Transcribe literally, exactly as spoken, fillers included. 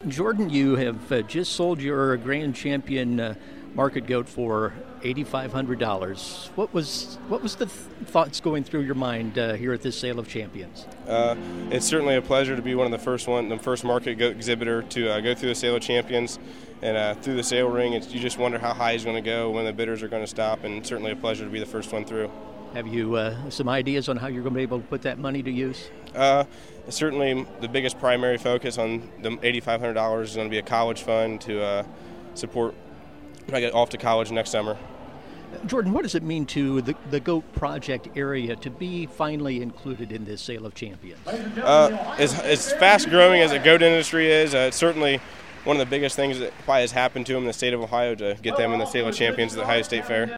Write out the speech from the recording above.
Jordan, you have uh, just sold your Grand Champion uh, market goat for eight thousand five hundred dollars. What was what was the th- thoughts going through your mind uh, here at this Sale of Champions? Uh, it's certainly a pleasure to be one of the first one, the first market goat exhibitor to uh, go through the Sale of Champions, and uh, through the sale ring. It's, you just wonder how high he's going to go, when the bidders are going to stop, and it's certainly a pleasure to be the first one through. Have you uh, some ideas on how you're going to be able to put that money to use? Uh, certainly, the biggest primary focus on the eight thousand five hundred dollars is going to be a college fund to uh, support when I get off to college next summer. Jordan, what does it mean to the, the GOAT project area to be finally included in this Sale of Champions? Uh, as, as fast growing as the goat industry is, uh, it's certainly one of the biggest things that probably has happened to them in the state of Ohio to get them in the Sale of Champions at the Ohio State Fair.